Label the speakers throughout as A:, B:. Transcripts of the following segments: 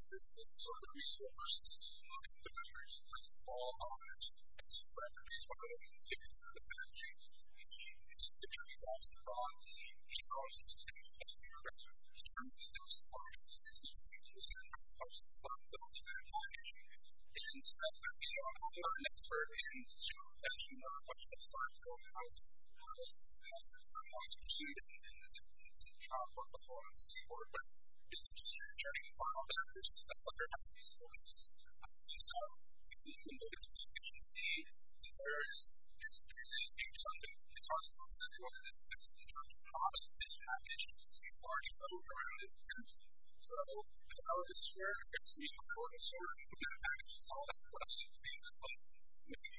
A: this is sort of the resources looking to measures this all on it. And so referees one of the things to consider the packaging. It just determines obviously on the e-commerce and just determine that those large 60% of the slot built in that packaging. And so that might be I'm not an expert in to actually know how much the slot built out is I'm not interested in the job or the whole on the skateboard, but it's just turning the file back or something like that have these voices. So if you can look at the you can see that there is something it's hard to tell exactly what it is, but there's the type of product that you package and you can see large code around it essentially. So if I were to share if it's me or the sort of packages all that what I think to be this like maybe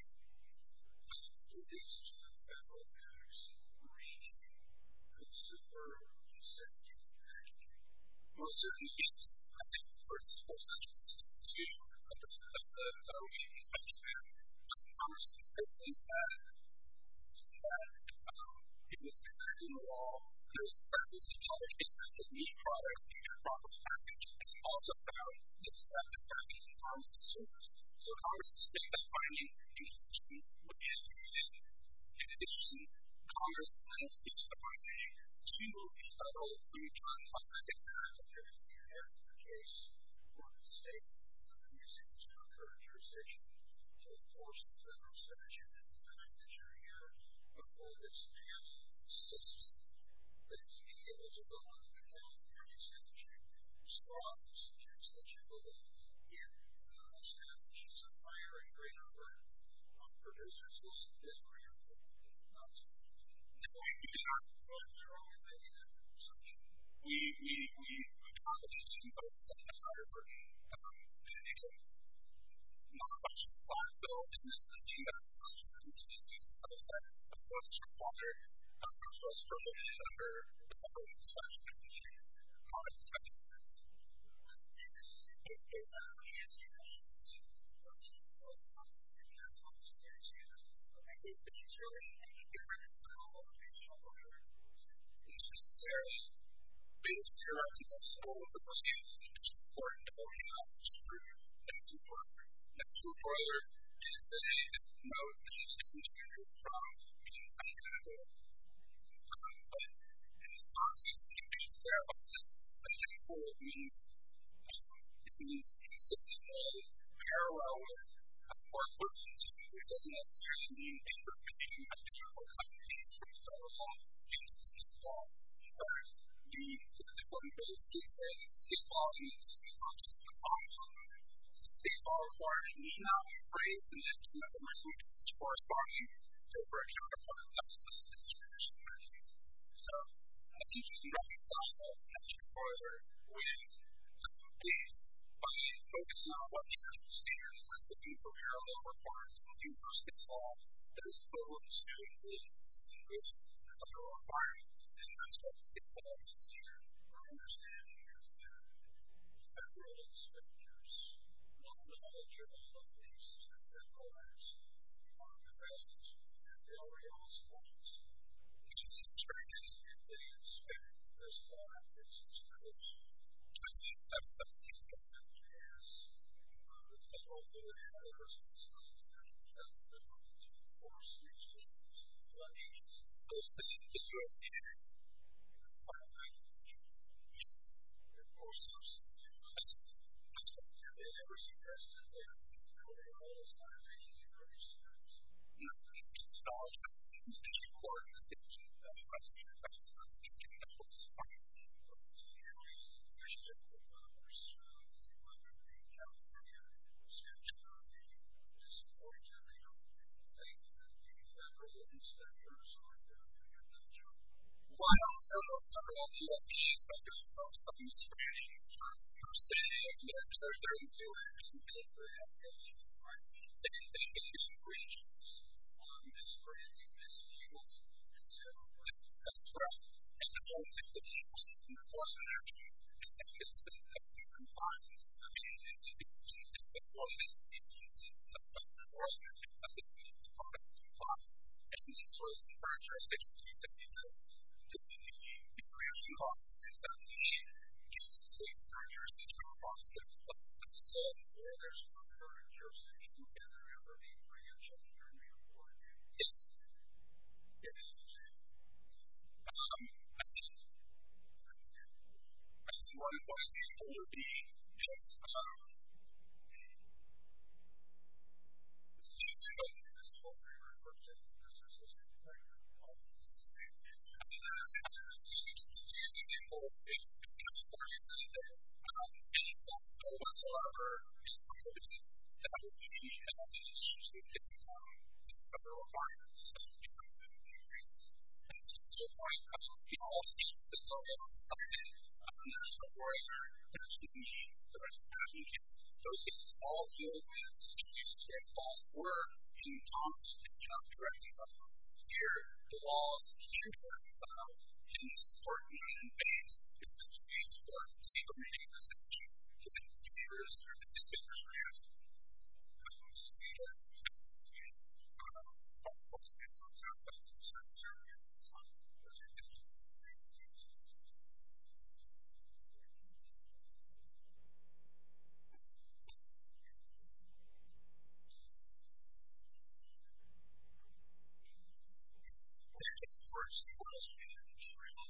A: these two federal acts reach consumer safety packaging. Most certainly yes. I think first of all section 62 of the OEA inspection Congress simply said that it was declared in the law there's sensitive other cases that meat products can get properly packaged and also found that deceptive packaging harms consumers. So Congress did make that finding in connection with the FDA. In addition, Congress then stated the finding to the federal food drug and cosmetics act of the case for the state using its concurrent jurisdiction to enforce the federal statute and the fact that you're here before this new system that you be able to go on the California statute strongly suggests that you believe in establishes a higher and greater burden on producers like delivery of food. No, we do not put their own opinion in consumption. We competition both set a higher burden and again non-functional slot fill business is being that assumption which is a subset of what's required which was prohibited under the federal inspection industry product inspection rules. Is the answer is these really any irreconcilable functional order? Necessarily things irreconcilable with the pursuit which is important to what we have to screw next to broiler. Next to a broiler is a mode that is intuitive from means untenable. But in this context, it means clarifies this untenable means it means consistent with, parallel with, or equivalent to. It doesn't necessarily mean interpreting a different companies from the federal law into the state law. In fact, the important bit is saying state law means in the context of the common law. The state law requirement need not be phrased in the language which is corresponding to a counterpart that is less than traditional measures. So I think you can reconcile the broiler with base by focusing on what the actual standard is that's looking for parallel requirements, looking for state law that is equivalent to the consistent with the federal requirement. And that's what the state law is here. Our understanding is that federal inspectors not knowledge of all of these two federal acts are present and they'll realize points. And the inspectors, if they inspect this law as it's close, I think that's the consistent as the federal authority has a responsibility to enforce these things. But agencies, those things, the USDA, file language, yes, enforce those things. That's what they never see precedent there. They always have a increase in terms. Nothing to acknowledge that the district court in the state of Western Texas is looking at what's fine. But to increase the question of whether the California statute or the disappointed that they don't think that the federal inspectors are doing a good job. Well, I don't know if federal USDA inspectors are focused on misbranding per se. They're doing something for the FDA, right? They can do breaches on misbranding, mislabeling, and so that's correct. And the whole thing that the agencies in enforcement action is that it's the compliance. I mean, it's the point is the agency of enforcement that this means the products comply. And this is where the concurrent jurisdiction is because the creation clause in 678 gives the state jurisdiction process that was said where there's no current jurisdiction, can there ever be preemption under New York law? Yes. Yes. I think one example would be if this is what we refer to as a system factor policy. To use an example, if California said that any self-bill whatsoever is prohibited, that would be an issue to different federal requirements. That would be something that would be agreed. And this is to a point, all the cases that go cited, there's no border, there's the need, the right to advocate. Those cases all deal with situations where laws were in conflict and cannot be reconciled. Here, the laws can be reconciled, and it's important and based. It's the way it works to take a reading of the statute to make the viewers or the distinguished readers see that it's used possible to get some sort of certain services and so on. Those are different things. That gets worse. What else do we do in Israel?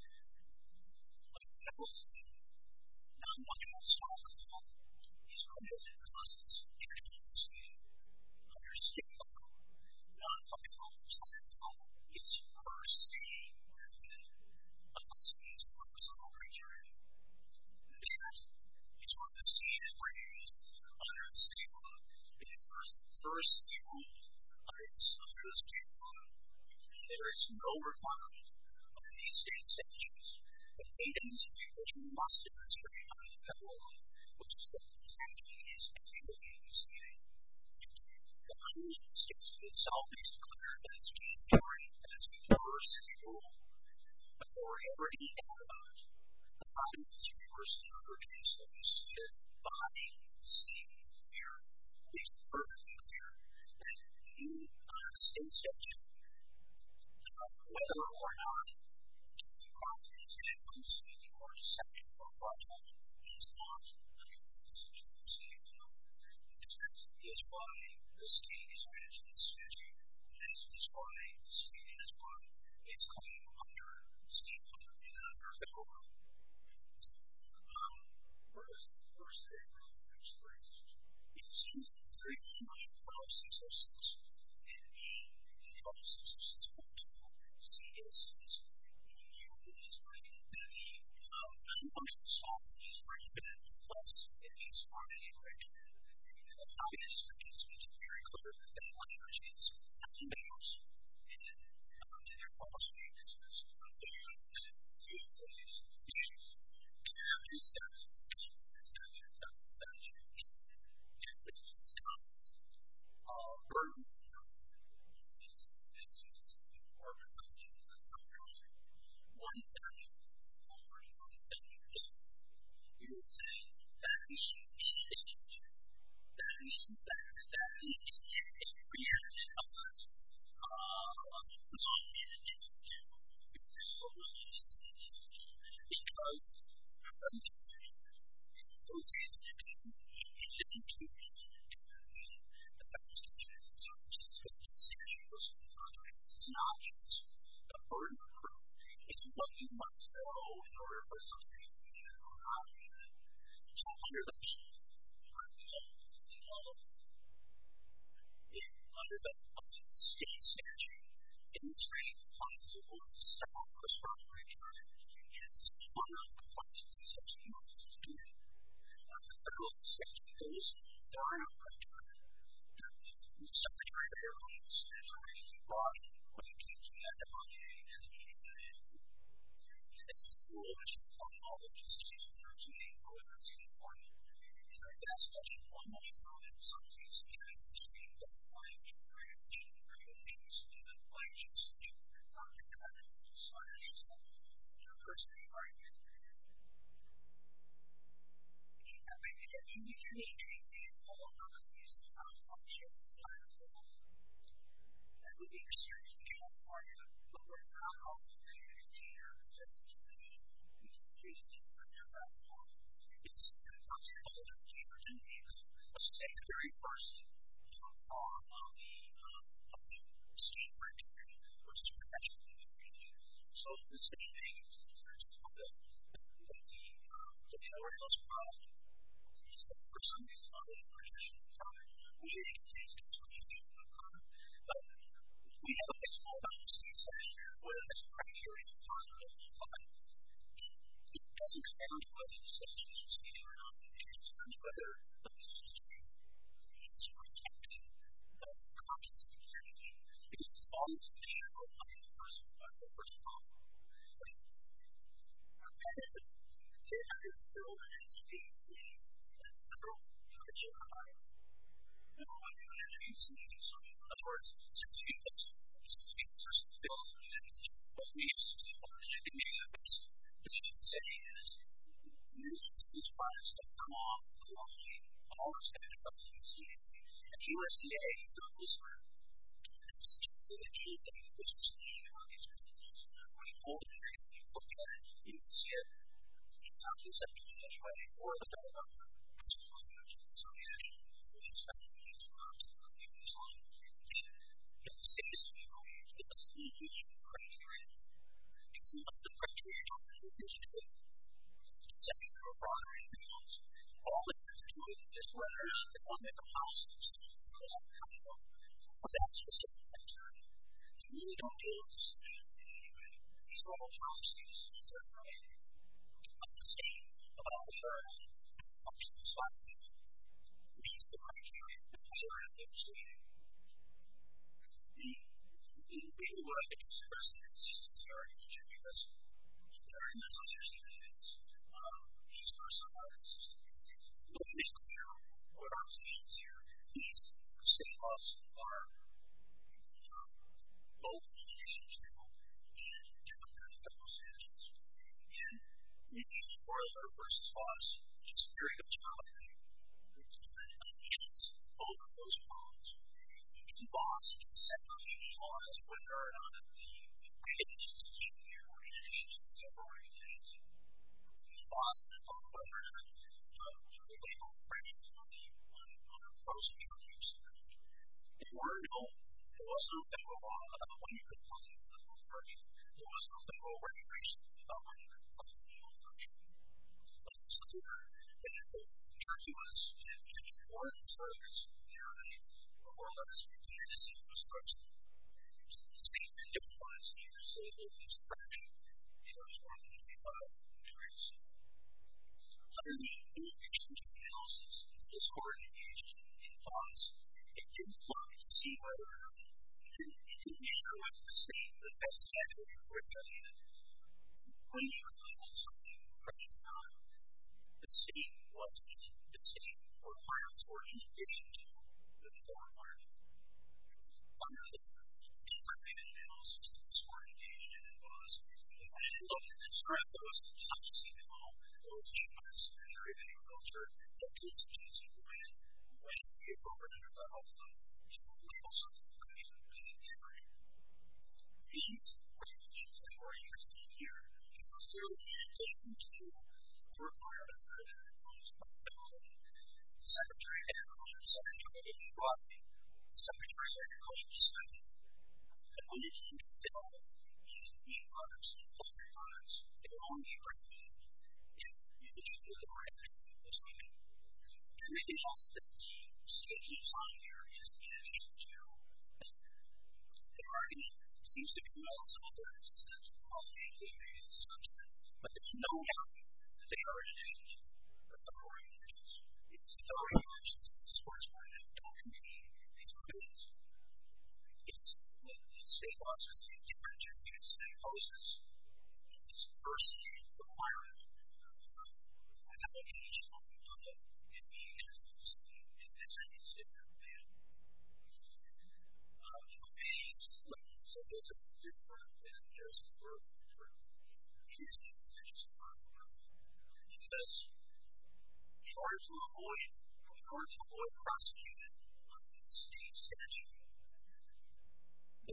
A: That was not much of a stock of law. These criminal processes usually under state law, non-functional state law, is per se within unless it is a personal criteria. That is what the state is raised under the state law. It is first state rule under the state law. There is no requirement of these state statutes that they demonstrate that you must demonstrate under the federal law, which is that the statute is annually misleading. The language of the statute itself makes it clear that it's mandatory, that it's a first state rule. But there were already about the fact that this university under case that was submitted by the state here makes it perfectly clear that you, under the state statute, whether or not the project is misleading or deceptive for a project is not a constitutional state law. That is why the state is managed in the statute. That is why the state has brought its claim under state law and under federal law. Where does the first state law expressed? It's in 13-12-606 and E-12-606.2. See, it says EU is writing that the non-functional software is prohibited unless it meets harmony criteria. And the obvious case makes it very clear that that language is ambiguous and their policy is so you would say there are two statutes, the statute and the statute, and they discuss burden or presumptions of some kind. One statute is forward, one statute is you would say that means in addition to. That means that means a preemption of us not in addition to. You would say, well, what is in addition to? Because some cases, those cases in addition to the federal statute in some cases, but the statute goes further. It's not just the burden of proof. It's what you must show in order for something to not be good. So under the state statute, demonstrating compliance with the several prescribed criteria is one of the complexities that you must do. The federal statute goes far enough criteria that the Secretary of Air Force is already brought when it came to that FIA and the EPA. And it's a rule that you apply all of these states in order to make whether it's important. And I guess that you almost know that some cases you have to speak that's like preemption regulations and then like just not to kind of decide your person argument. I think because you need to example of the use of objects like that would be restricted in California, but we're not also going to container that we use under that law. for example, in Virginia, let's just say the very first prong of the state criteria, which is professional education. So the state makes, for example, the Orioles product is that for some reason on the professional product, we didn't take this professional product, but we have a baseball policy session where the criteria are applied. It doesn't come down to whether the state is receiving or not. It comes down to whether the PhD is protecting the conscience of the community. Because it's always the issue of the first problem. Like, that is a bill that is basically a federal provision of rights. And what you're going to do is in other words, simply because there's a bill that what we need to do, and I think maybe the best thing you can say is these products that come off the line, all that's going to come from the USDA. And the USDA is not whisper. It's just that anything which is needed on these products, when you hold it here, you look at it, you can see it. It's not deceptive in any way, or the federal government, which is what we're doing. So the action, which is something we need to grow to review this line, and the state is to be believed that the state uses the criteria. It's not the criteria don't have to do it. It's section or fraud or anything else. All it has to do with is just whether or not they want to make a policy decision for that kind of that specific criteria. They really don't deal with the solution in any way. These are all policy decisions that are made of the state about whether or not the functional side of it meets the criteria and whether or not they're proceeding. Really what I think is the best consistency argument here, because there are mental understandings these personal arguments. Let me make clear what our position is here. These state laws are both conditional and different than the federal statutes. And Michigan Boiler versus Voss is a very good job, I think, against both of those problems. In Voss, it separately analyzed whether or not the institution here or in addition to the federal regulations. In Voss, it found whether or not the label phrase on the frozen drug use. There was no federal law about when you could find legal first. There was no federal regulation about when you could find legal first. But it's clear that if the drug use and more than service generally or less fantasy was frozen, the state identifies either label is fresh, either is more than 25 degrees. Under the exchange analysis that this court engaged in Voss, it didn't look to see whether or not it didn't measure whether the state, the feds actually regulated when you labeled something fresh or not. The state requirements were in addition to the federal requirement. Under the integrated analysis that this court engaged in Voss, when it looked at this threat that was the policy memo that was issued by the Secretary of Agriculture that did suggest when it would be appropriate under the health law to label something fresh and different. These regulations that we're interested in here are clearly in addition to the requirements that have been imposed by the federal law. The Secretary of Agriculture decided to make it broadly. The Secretary of Agriculture decided that when it came to fill into meat products and poultry products, they would only be regulated if you issued the regulation of this meeting. Everything else that the state keeps on here is in addition to that. The argument seems to be well solved in this sense. Probably agree with this assumption, but there's no doubt that they are in addition to the federal regulations. It's the federal regulations that this court is pointing out don't contain these provisions. It's the state laws are different because it imposes this diversity requirement without any showing of it being as and then it's different than so this is different than just for using just for because in order to avoid prosecution under the state statute, the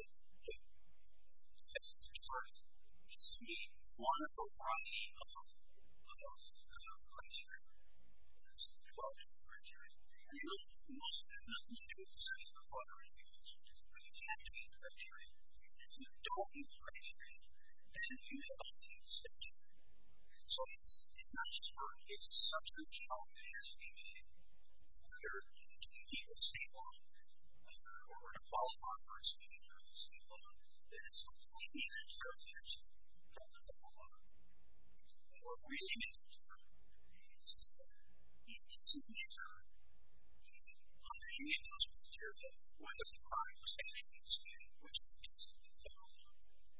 A: target needs to be one of a variety of criteria. criteria. And most of it has nothing to do with the possession of firearms because you have to meet the criteria. If you don't meet the criteria, then you have to meet the statute. So it's not just verbal, it's a substantive challenge that has to be made. Either to keep a state law or to qualify for a special state law that is completely inappropriate from the federal law. And what really makes it different is that it's a matter under any of those criteria whether the crime was actually committed, which is the case of the federal law.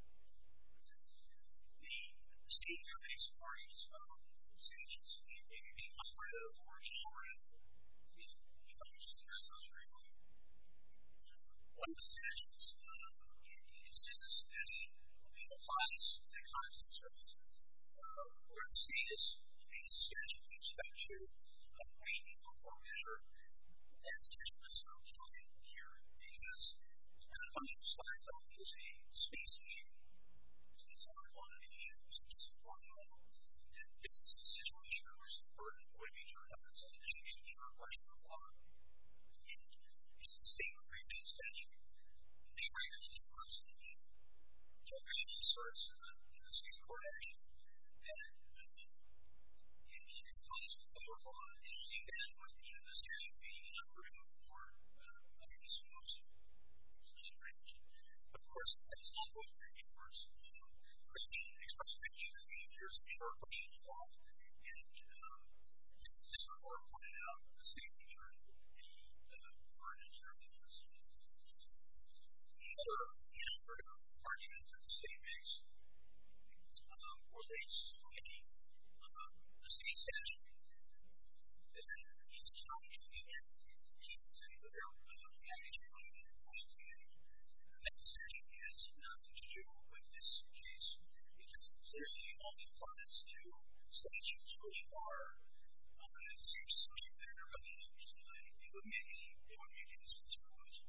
A: The state fair-based parties statutes may be operative or inoperative. If I could just address those briefly. One of the statutes says that it applies in the context of where the state is in a statute with respect to weight or measure. That statute does not apply here because a functional slide film is a space issue. It's not one of the issues. It's a formula. And this is a situation where the burden would be to evidence and initiation or question of law. And it's a state-regulated statute. They regulate state constitution. So it really starts in the state court action. And it applies to federal law. And only then would the statute be inoperative or disclosed. It's not regulated. Of course, that's not what regulation works. Regulation expresses regulation as being here as a pure question of law. And this report pointed out the state nature of the burden here of the state. The other inoperative argument that the state makes relates to the state statute that is trying to be implemented with their package of community. That statute has nothing to do with this case because it clearly only applies to statutes which are the same subject matter of the NPI. It would make any sense otherwise.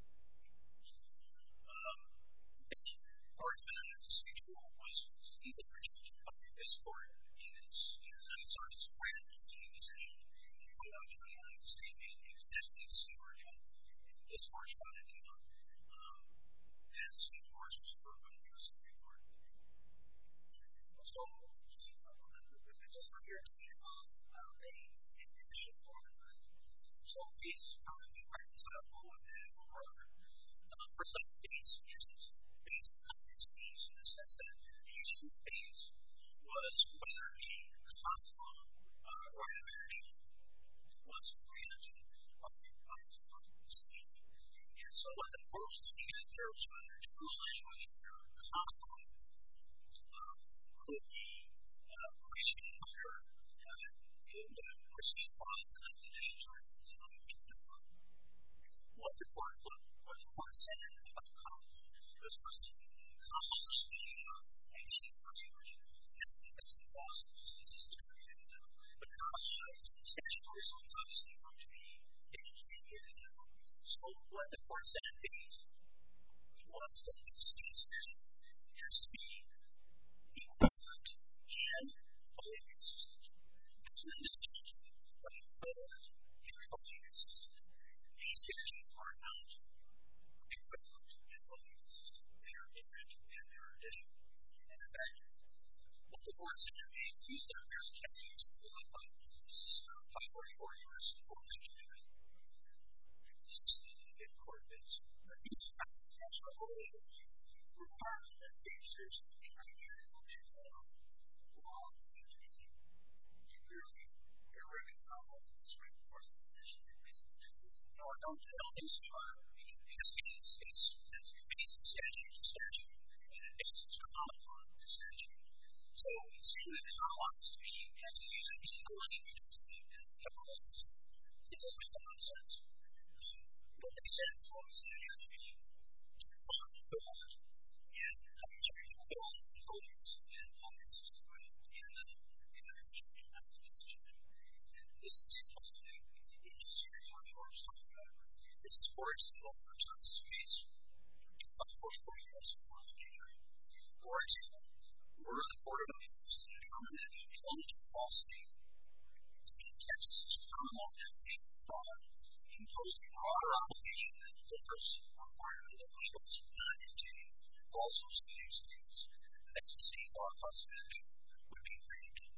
A: The argument that the state rule was completely rejected by this court in its United States Supreme Court decision without turning on the state made exactly the same argument. This court found it to not as the Supreme Court was approved by the U.S. Supreme Court. So, just for your team, base and initial formula. So, base is probably reconcilable with the program. First off, base is not this case in the sense that the issue of base was whether a confirmed right of action was granted by the decision. And so, what the court was looking at there was whether true language or confirmed could be granted under the Christian laws and the conditions of the language of the court. What the court said about confirmed was that confirmed is meaning of any language that's in Boston. This is terminated now. But confirmed is statutory, so it's obviously going to be indicated now. So, what the court said in base was that the state statute has to be equivalent and fully consistent. And in this case, what equivalent and fully consistent, these statutes are not equivalent and fully consistent. They are different and they are additional. And in fact, what the court said in base, these are very carefully explained by this is 544 U.S. 493. This is the court that's these facts are related to requirements that state statutes be treated laws to be clearly irreconcilable with the Supreme Court's decision in base. No, I don't think so. Because it's basic statute to statute, and it makes it confirmed to statute. So, it seems that it's not allowed to be as used in the language as the federal laws. It doesn't make a lot of sense. What they said was that it has to be fully equivalent and fully consistent with in the country and the decision. And this is something that the Supreme Court was talking about. This is, for example, for Justice Case 544 U.S. 493. For example, were the Court of Appeals to determine that the employment of false state Texas common law definition of fraud imposed a broader obligation that differs from the requirement of legals not contain false or misleading statements as a state law cause of action would be created.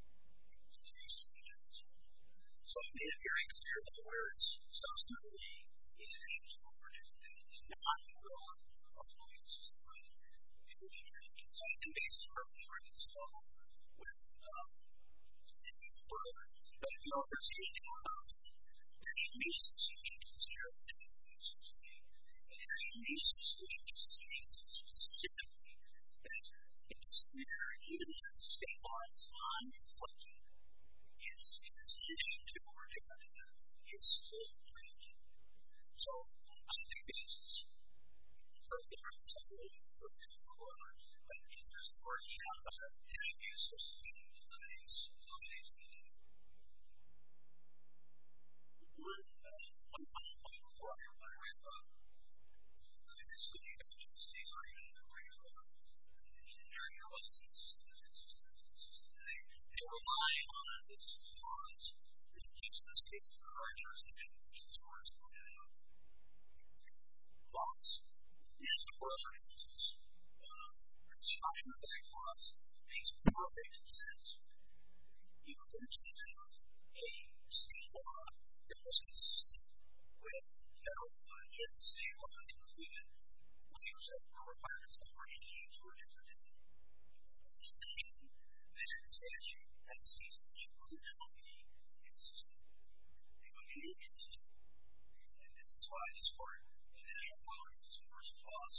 A: So I made it very clear that where it's substantively in addition to what we're doing and not in the law of the system, it would be created. So I think based on our paper itself with any further, but if there's anything about it, there should be some solutions here that it seems to me. And there should be some solutions specifically that it is clear even if the state law is non-conflicting, it's in addition to what we're doing here, it's still created. So I think this is perfect for example for whoever, but if there's already out there, there should be a solution that eliminates the one final point before I wrap up. I just think you guys should see something in the brief engineering your licenses. They rely on this clause that gives the states a current jurisdiction, which is where it's pointed out. Clause. Here's the further instance. Construction of that clause makes perfect sense. You couldn't have a state law that was consistent with federal law and state law included language that requires that regulations were different. In addition, that statute, that state statute could not be consistent. It would be inconsistent. And that's why this part, the national policy is the first clause.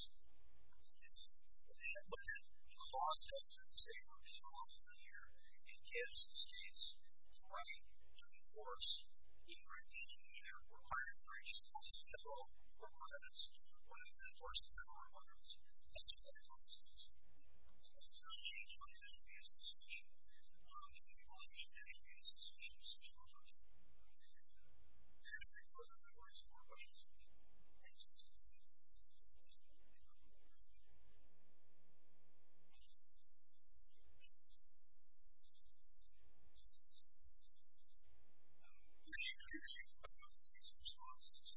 A: But that clause does say what is wrong here. It gives the states the right to enforce either requires the regulations of federal requirements or to enforce the federal requirements. That's what that clause says. There's no change on the national association. If you want to change the national association, it's just one person. And I think those are the words for questions. Thank you. Pretty clear about the response to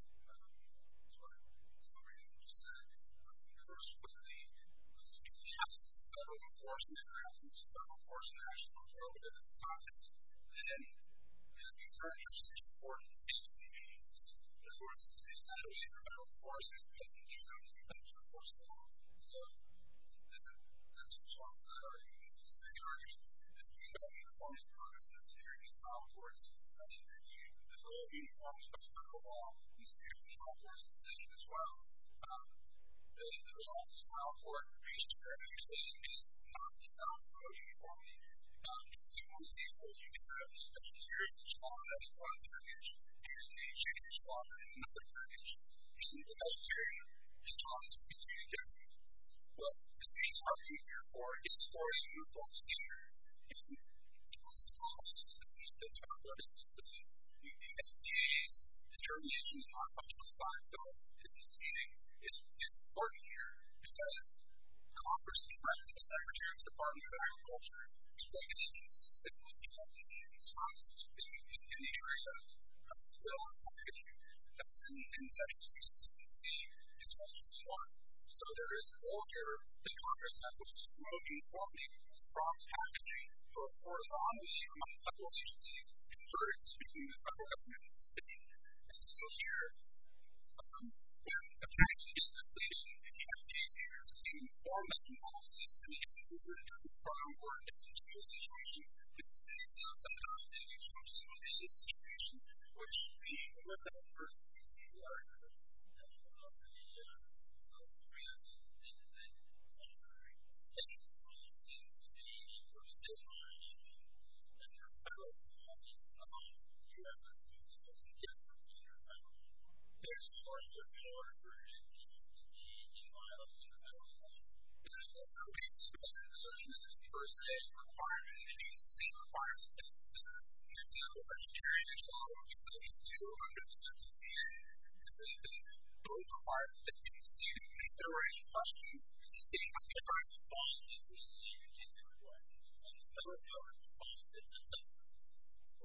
A: what somebody just said. First, with the absence of federal enforcement or absence of federal enforcement national prohibited in this context, then the current jurisdiction for the states remains. In other words, the states had a way for federal enforcement, but they do have to be able to enforce the law. So that's a response to that argument. The second argument is about uniformity purposes here in the trial courts. I think that the whole uniformity of federal law needs to be a trial court's decision as well. The result of the trial court reached here actually is not designed for uniformity. Just to give one example, you can have the heritage law that's one package and the heritage law in another package. And the vegetarian and Thomas will continue to do it. What the state's arguing here for is for a uniform standard. And what's the policy to the purpose is that the FDA's determination of non-functional side bill business meaning is important here because Congress directed the Secretary of the Department of Agriculture to make it consistent with the FDA's policies in the area of fill and packaging. That's in Section 67C in 2021. So there is an order that Congress has which is promote uniformity across packaging both horizontally among federal agencies and vertically between the federal government and the state. And so here, when a packaging is misleading, if you have these years to inform that analysis and the consistent program or it's into a situation, this is a subset of the instructions within this situation, which being with that first the arguments of the reason is that under state law it seems to be for state violation and your federal law is not you have to do something different in your federal law. There's sort of in order for it to be in violation of federal law. There's no basis for that assertion that this per se requirement and it means the same requirement that the vegetarian law would be subject to under the CCA. Those requirements that you see if there were any question the state might be trying to find is the legal requirements and the federal government finds it